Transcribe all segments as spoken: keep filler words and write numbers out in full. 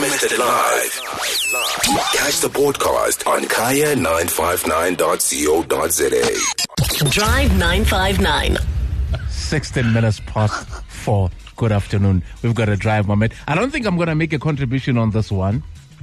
Unlimited Live. Catch the podcast on kaya nine five nine dot co dot za. Drive nine five nine. sixteen minutes past four. Good afternoon. We've got a drive moment. I don't think I'm going to make a contribution on this one.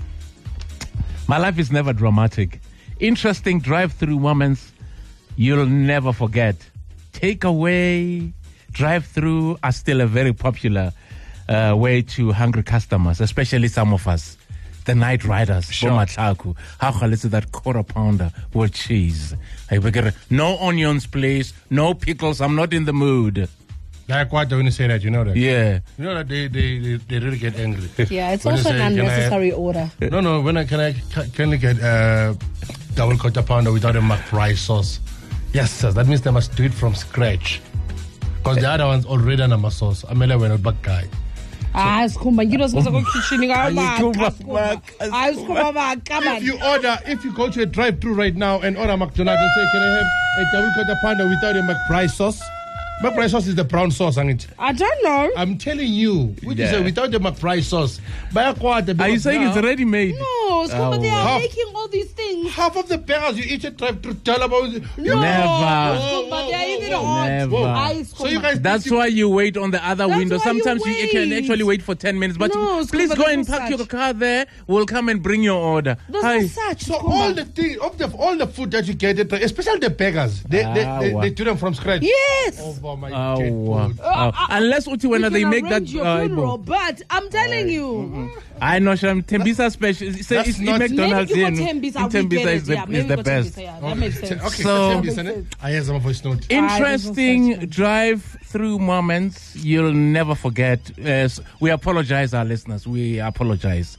My life is never dramatic. Interesting drive-through moments you'll never forget. Takeaway, drive-through are still a very popular uh, way to hungry customers, especially some of us. The night riders. Sure. Bomatlaku. How is that quarter pounder with cheese? Hey, we get no onions, please. No pickles. I'm not in the mood. Like what when you say that, you know that? Yeah. You know that they, they, they, they really get angry. Yeah, it's When you also say, an "Can I- unnecessary order. No, no, when I can I can I get uh, double quarter pounder without a McFry sauce? Yes, sir. That means they must do it from scratch. Because the other one's already on a sauce. I'm a little bit guy. Ah, sikhumba ngino siza go kitchen Ayikuma, ngaba. Ah, sikhumba ba If come you order, if you go to a drive-through right now and order McDonald's and say, can I have a double quarter pounder without a McFry sauce? McFry sauce is the brown sauce, ain't it? I don't know. I'm telling you, which is Yeah. a, without the McFry sauce. Are you saying it's already made? No, sikhumba they are wow. making all these things. half of the burgers you eat at drive-through tell about it. No, Never. sikhumba they are even Whoa, hot. Never. Ah, So you sikhumba. guys That's why you wait on the other That's window. why you Sometimes you, you can wait. actually wait for ten minutes. But No, please Scuba, go there's and no park such. your car there. We'll come and bring your order. There's Hi. no such. So sikhumba. all the thing of the all the food that you get, at- especially the burgers, they Ah, they, they, wow. they do them from scratch. Yes. Over my Oh, dead wow. food. Oh. Unless Uti, when We they can make that. arrange your uh, funeral, but I'm telling you. I know, Sham. Tembisa special. Say that's it's not- McDonald's Maybe here. you no? got Tembisa, In we get Tembisa it. is the, Yeah, is maybe the we got best. Tembisa, yeah, that makes sense. Okay, So- so, listen, I hear some voice note. Interesting drive-through moments you'll never forget. Yes, we apologize, our listeners. We apologize.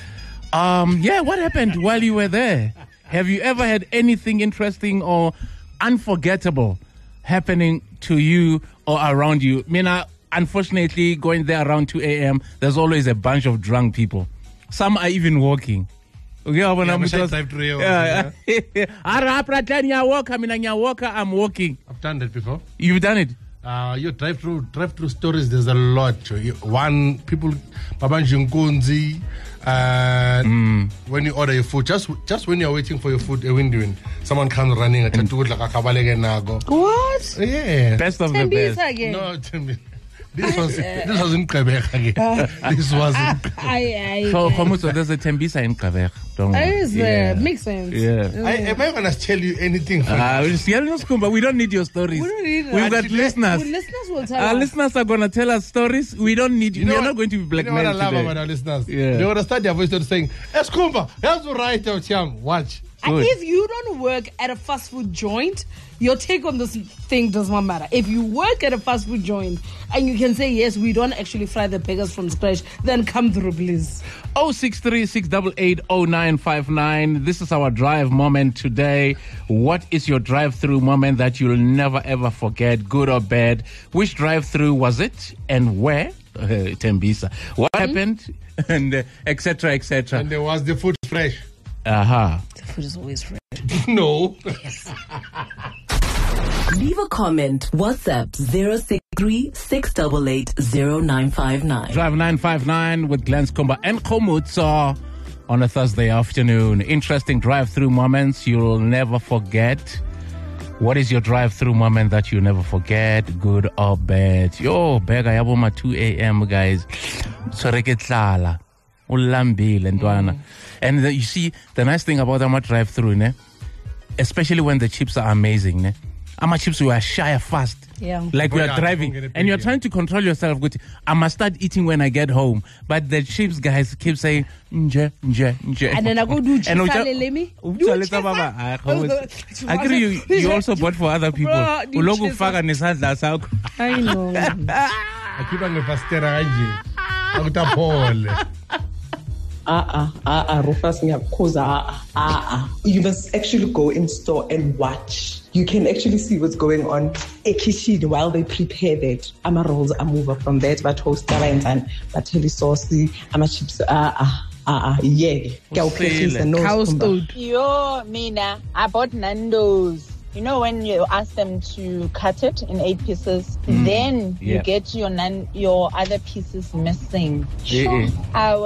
Um, yeah, what happened while you were there? Have you ever had anything interesting or unforgettable happening to you or around you? Mina, unfortunately, going there around two a.m., there's always a bunch of drunk people. Some are even walking. Yeah, when Yeah, I'm besides just- drive-through, yeah. I'm walking. I've done that before. You've done it. Uh, your drive-through drive-through stories, there's a lot. You- One, people, Babanji Nkunzi, uh, Mm. when you order your food, just just when you're waiting for your food, a window, someone comes running at Mm. you like a kabalege nago. What? Yeah. Best of the best. Tembisa again. No, tell me. This was this was in Quebec again. This was in I, I, So, Khomuso, there's a Tembisa in Quebec. Don't worry. Is Yeah. uh, makes sense. Yeah. I, am I gonna tell you anything? From Uh, we're just yelling, but we don't need your stories. We don't need We've that. got Actually, listeners. Well, listeners will tell Our us. listeners are going to tell us stories. We don't need you. know we are what- not going to be You know what I blackmailed love today. about our listeners? Yeah. They want to start their voice to saying, Eskumba, that's the right of Cham. Watch. And Good. if you don't work at a fast food joint, your take on this thing does not matter. If you work at a fast food joint and you can say, yes, we don't actually fry the burgers from scratch, then come through, please. oh six three six eight eight oh nine five nine. This is our drive moment today. What is your drive-through moment that you'll never ever forget, good or bad? Which drive-through was it and where? Uh, Tembisa. What happened? And uh, et cetera, et cetera. And there was the food fresh. Aha. The food is always fresh. No. Leave a comment. WhatsApp zero six three six eight eight zero nine five nine. Drive nine five nine with Glenn Skumba and Khomutso on a Thursday afternoon. Interesting drive-through moments you'll never forget. What is your drive-through moment that you never forget, good or bad? Yo, bega yaboma two a.m. guys. Soreketlala. Ulambile ntwana. And the, you see, the nice thing about Ama drive-through, ne? Especially when the chips are amazing, ne? Ama chips we are shy fast. Yeah. Like we Oh, are yeah, driving don't get it and you're big, trying to control yourself. Good. I must start eating when I get home. But the chips guys keep saying nje, nje, nje. And then I go do And chisa uja- lelemi. uja Do leta chisa. baba. Ah, Khomutso. I agree you, you also bought for other people. Bro, do Uloku chisa. faka nesandla sakho. I know. Akiba ngefastera kanje. Akutapole. Uh-uh, uh-uh, Rufus ngiyakukhuza, uh-uh, uh-uh. You must actually go in store and watch. You can actually see what's going on kitchen while they prepare that. Ama rolls are moving from that, but toast and but chili sauce, ama chips, uh-uh, uh-uh, yeah. Cow stewed. Yo, Mina, I bought Nando's. You know when you ask them to cut it in eight pieces, then Yeah. you get your nan- your other pieces missing. Eh, eh. I was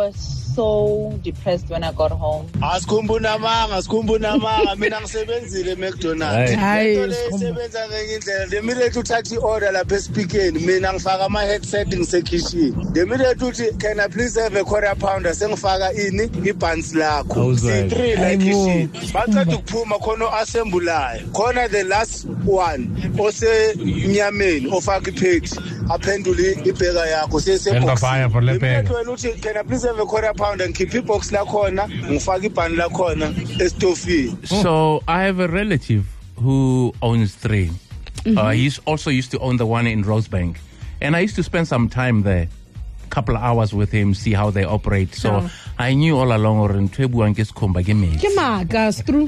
so depressed when I got home. Asikumbuna manga, asikumbuna manga, mina ngisebenzile McDonald's. Hayi, Into lesebenza ngendlela. The minute uthatha order lapha espeakeni, mina ngifaka ama headset ngisekitchen. The minute uthi can I please have a quarter pounder, sengifaka ini ibuns lakho. C three la kitchen. Baqeda ukuphuma khona assembulayo. Khona the last one ose nyameni ofaka iphethi. Aphendule ibheka yakho sesebox. Wena uthi can I please have a quarter pounder and keep ibox lakhona ngifaka ibhani lakhona estofini. So I have a relative who owns three. Mm-hmm. Uh, he also used to own the one in Rosebank, and I used to spend some time there, a couple of hours with him, see how they operate. So oh. I knew all along or in Twebu and Kiskomba Gimmi. Gas through.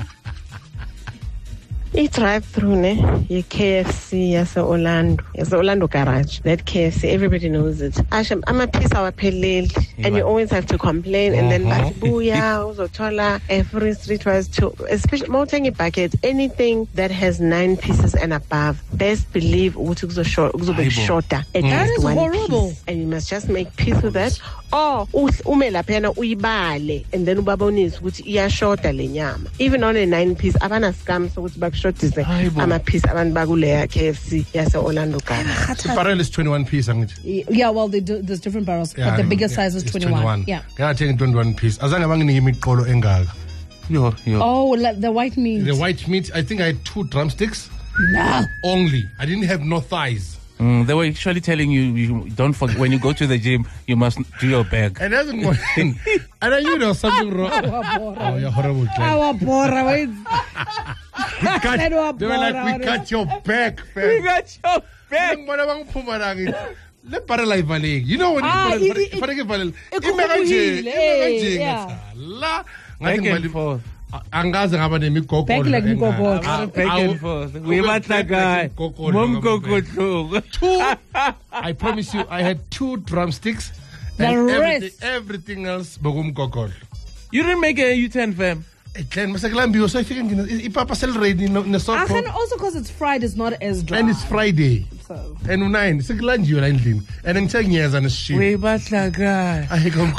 I drive through ne, ye K F C, yes, Orlando, yes, Orlando garage. That K F C, everybody knows it. Asham, I'm a piece of pelil, and you always have to complain, and then booyah, uzotola, every street was to, especially mountain bucket, anything that has nine pieces and above. Best believe uzo short, uzo be shorter. That is horrible. Piece, and you must just make peace with that. Or umela pena uibale, and then ubabonis which iya shorter le nyama. Even on a nine piece, abana scam so which back short is I'm a piece aban bagulea K F C yes Orlando car. The barrel is twenty-one piece, isn't it? Yeah, well they do, there's different barrels, yeah, but the biggest yeah, size is twenty-one. twenty-one. Yeah. I take twenty-one piece. Azange banginike imiqolo engaga. Yo, yo. Oh, like the white meat. The white meat, I think I had two drumsticks. Nah. Only. I didn't have no thighs. Mm, they were actually telling you, you don't forget when you go to the gym, you must do your back. And that's one thing. And I knew there was something wrong. Oh, you're horrible. Our bora, wait. We cut, they were like, we cut your back, fam. We got your back. Let paralyze valing. You know when ah, you paralyze valing. Yeah. Back and forth. Angaze ngaba nemigogolo back like mgogolo back and forth we batla guy momgogolo two I promise you I had two drumsticks and everything, everything else bokumgogolo. You didn't make a U-turn, fam. Then masaklambio so I think ipapa celebrate in the sort and also because it's fried it's not as dry and it's Friday so and nine seklanjiwe la endlini and ngithe ngiyeza nesishini we batla guy I come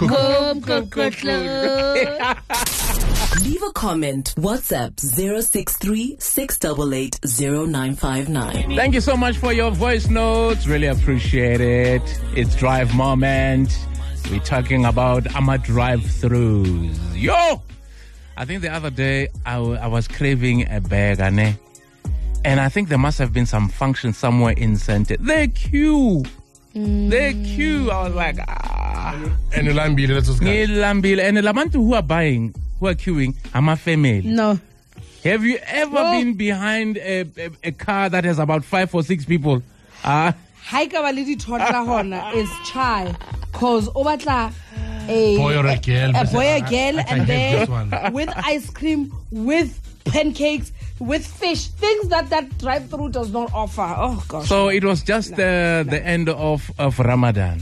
Leave a comment. WhatsApp zero six three six eight eight zero nine five nine. Thank you so much for your voice notes. Really appreciate it. It's Drive Moment. We're talking about Ama drive-throughs. Yo! I think the other day I, w- I was craving a burger, ne? And I think there must have been some function somewhere in Center. They queue. Mm. They queue. I was like, ah. And Lambile, that's what's Lambile. And the Lamantu who are buying, who are queuing, I'm a female. No. Have you ever no. been behind a, a, a car that has about five or six people? Ah. Hi, Kavalidi Totla Hona is chai. Cause Obatla. A boy or a girl, a boy or girl, and then with ice cream, with pancakes, with fish, things that that drive-through does not offer. Oh gosh! So it was just no, uh, no. the end of of Ramadan.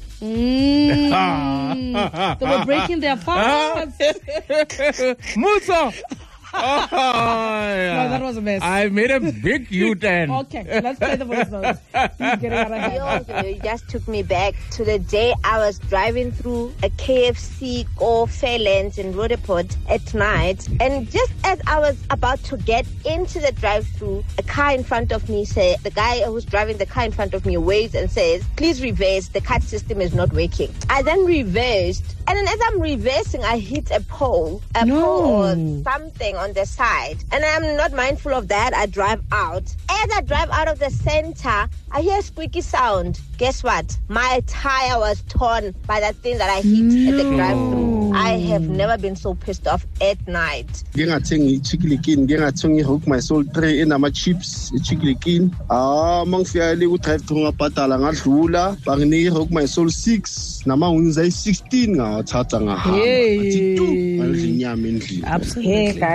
Mm. They were breaking their fasts. Musa. Oh, yeah. No, that was a mess. I made a big U-turn. Okay, let's play the voice notes. He's getting out of hand. Yo, you just took me back to the day I was driving through a K F C or Fairlands in Roodepoort at night. And just as I was about to get into the drive-through, a car in front of me said, the guy who's driving the car in front of me waves and says, please reverse, the cut system is not working. I then reversed. And then as I'm reversing, I hit a pole, a no. pole or something on the side. And I'm not mindful of that. I drive out. As I drive out of the center, I hear a squeaky sound. Guess what? My tire was torn by that thing that I hit no. at the drive-thru. I have never been so pissed off at night. Ngingathengi iChikilikin, ngingathengi Hook My Soul three inama chips iChikilikin. Ah, mangifika le ku drive-thru ngabhadala ngadlula, banginike Hook My Soul six nama unza sixteen ngathatha ngahamba. Ngathi tu ngalidla inyama endlini. Hey guys.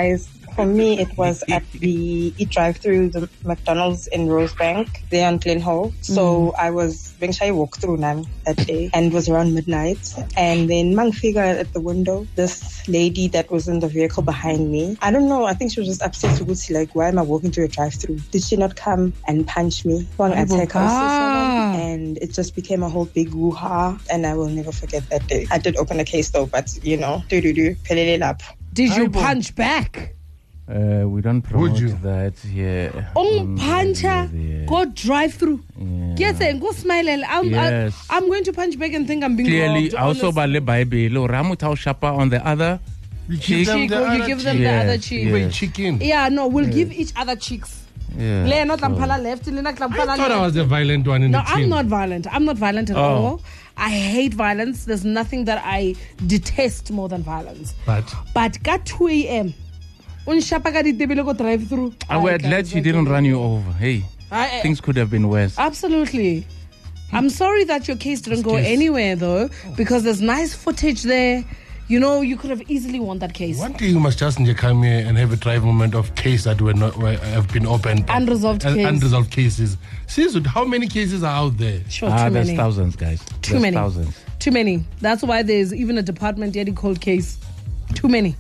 For me, it was at the e-drive-through, the McDonald's in Rosebank, there on Glenholm. So I was being shy walk through now that day, and it was around midnight. And then mang figure at the window, this lady that was in the vehicle behind me. I don't know. I think she was just upset to go see, like, why am I walking through a drive-through? Did she not come and punch me? One attack, Ah. and it just became a whole big woo-ha. And I will never forget that day. I did open a case though, but you know, do do do, pelele lap. Did you punch back? Uh, we don't promote you? that. Yeah. Um, Mm, puncher, yeah. go drive through. Yeah. Yes, and go smile. I'm, Yes. I, I'm going to punch back and think I'm being Clearly, robbed. also by honestly. the Bible, Ramutau Shapa on the other cheek. them Cheek, the or you other give them cheek. the other Yes, cheek. yes. Wait, chicken. Yeah, no, we'll give each other cheeks. Yeah. Le not so- lampala left, le not I lampala thought I left. was the violent one in No, the team. I'm not violent. I'm not violent at Oh. all. I hate violence. There's nothing that I detest more than violence. But But at two a.m., unshapa ka ditebele go drive through. And we're glad she didn't run you over. Hey, I- I- things could have been worse. Absolutely. I'm sorry that your case didn't go anywhere though, because there's nice footage there. You know, you could have easily won that case. one day you must just come here and have a drive moment of case that were not were, have been opened. Unresolved Un- case. Unresolved cases. Seriously, how many cases are out there? Sure, Ah, too there's many. thousands, guys. Too There's many. Thousands. Too many. That's why there's even a department getting cold case. Too many.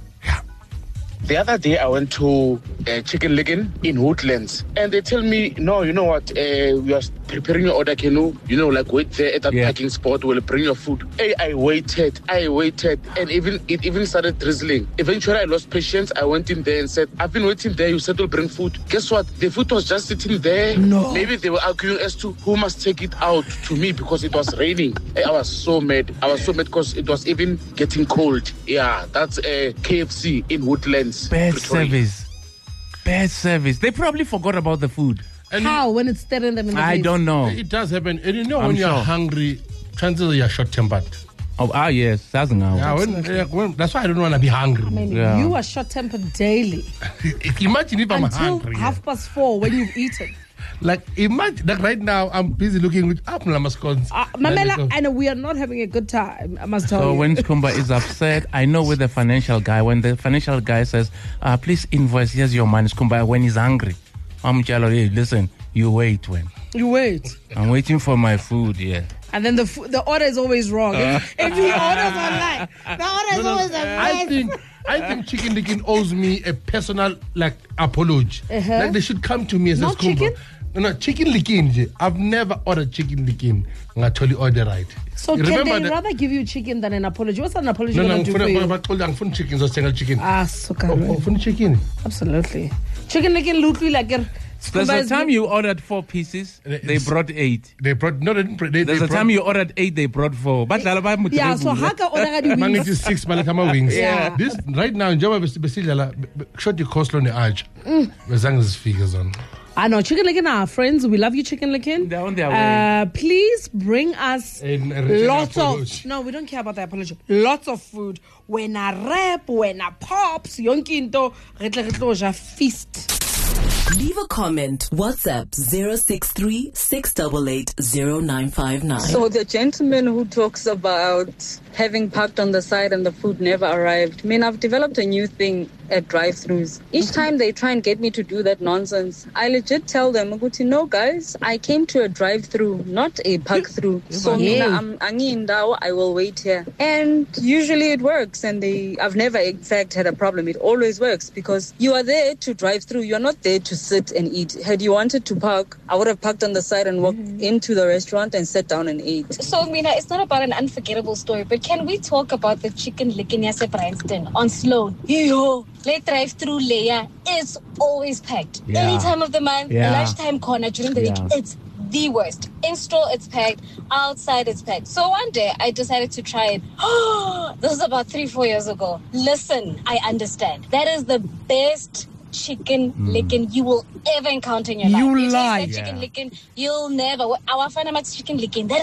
The other day I went to uh, Chicken Licken in Woodlands, and they tell me, no, you know what, uh, we are preparing your order, can you, you know, like wait there at that Yeah. parking spot, we'll bring your food. Hey, I waited, I waited, and even it even started drizzling. Eventually I lost patience. I went in there and said, I've been waiting there, you said we'll bring food. Guess what? The food was just sitting there. No. Maybe they were arguing as to who must take it out to me because it was raining. Hey, I was so mad. I was so mad because it was even getting cold. Yeah, that's a uh, K F C in Woodlands. Bad Pretoria. service. Bad service. They probably forgot about the food. And How? When it's staring them in the I face? don't know. It does happen. And you know, I'm when you're sure. hungry, chances are you're short-tempered. Oh, ah, yes. That's now. Yeah, when, uh, when, that's why I don't want to be hungry. I mean, Yeah. you are short-tempered daily Imagine if I'm until hungry. half past four when you've eaten. Like, imagine, like right now, I'm busy looking with apple scones. Uh, Mamela, and we are not having a good time, I must tell So you. when Skumba is upset, I know with the financial guy, when the financial guy says, uh, please invoice, here's your money, Skumba, when he's angry. I'm telling you, listen, you wait when. You wait. I'm waiting for my food, yeah. And then the fu- the order is always wrong. if, if he orders online, the order is always a I mess. think I think Chicken Licken owes me a personal like apology. Uh-huh. Like they should come to me and say, Not "Skumba, chicken? No, no, Chicken Licken. je. I've never ordered Chicken Licken. I totally order right. So You can remember they the- rather give you chicken than an apology? What's an apology No, no, going to do for you? I'm fun chicken, so single chicken. Ah, so Oh, fun chicken. Absolutely. Chicken licking look like a There's a time you ordered four pieces, they brought eight. They brought no, they didn't. They, There's they a time you ordered eight, they brought four. But Yeah, so how can order the Manage wings? six balakama wings. Yeah. This right now, njengoba besidlala short the coleslaw ne arch. Mm. Bezange zifike zona. I know Chicken Licking are our friends. We love you, Chicken Licking. They're on their way. Uh, please bring us In a written lots of. apology. No, we don't care about the apology. Lots of food. When I rap, when I pops, yonkinto, retle retle ja feast. Leave a comment. WhatsApp zero six three six eight eight zero nine five nine. So the gentleman who talks about having parked on the side and the food never arrived. I mean, I've developed a new thing at drive-thrus. Each time they try and get me to do that nonsense, I legit tell them, Aguti, no guys, I came to a drive-thru, not a park-through. So Yeah. mina, I'm angi indao, I will wait here. And usually it works, and they I've never in fact had a problem. It always works because you are there to drive through. You're not there to sit and eat. Had you wanted to park, I would have parked on the side and walked into the restaurant and sat down and ate. So, Mina, it's not about an unforgettable story, but can we talk about the Chicken Licken Yase Bryanston on Sloan? Yo, late drive-through layer is always packed. Yeah. Any time of the month, Yeah. lunchtime corner during the Yeah. week, it's the worst. In store, it's packed. Outside, it's packed. So one day, I decided to try it. This was about three, four years ago. Listen, I understand. That is the best chicken licken you will ever encounter in your You life. lie. taste that chicken Yeah. licken, you'll never. Our Fanamax chicken licken, that is the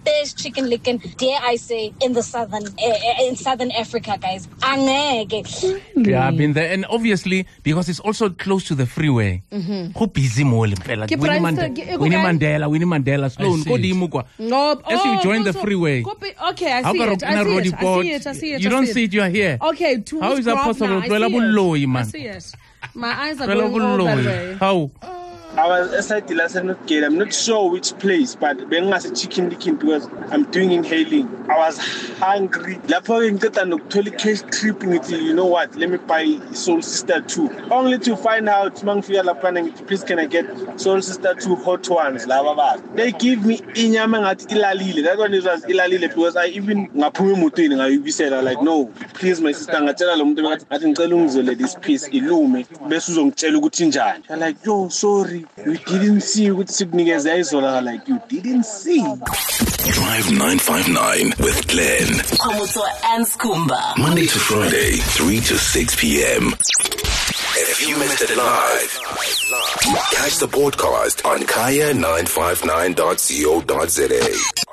best chicken licken, dare I say, in the southern uh, in southern Africa, guys. Angeke. Yeah, I've been there, and obviously because it's also close to the freeway. Who busy more? Winnie Ke Mandela, Prince- Winnie ke- Mandela, Winnie Mandela. Slow, see go it. dimmu kwa. No, As you oh, join the so- freeway. copy- Okay, I How see ka it. re I na see road it. I report? see it. I see it. You I don't see see it, you are here. Okay, to How whose is that graph possible? now? I Twela see it. boloi, man. I see it. My eyes are Twela going all that boloi. way. How? I was aside the last not get. I'm not sure which place, but bengas chicken licken because I'm doing inhaling. I was hungry. Lapho ngiceda nokuthola cash trip ngithi, you know what? Let me buy Soul Sister two. Only to find out mangifika lapha ngithi, please can I get Soul Sister two hot ones laba baba. They give me inyama ngathi ilalile. That one is was ilalile because I even ngaphuma emotweni ngayibisela like no, please my sister ngatshela lo muntu ngathi ngathi ngicela ungizole this piece ilume bese uzongitshela ukuthi njani. I'm like, yo, sorry. You didn't see ukuthi sikunikeza izola, like you didn't see. Drive nine five nine with Glenn. Khomotso and Skumba. Monday to Friday, three to six p.m. If you missed it live, catch the podcast on kaya nine five nine dot co dot za.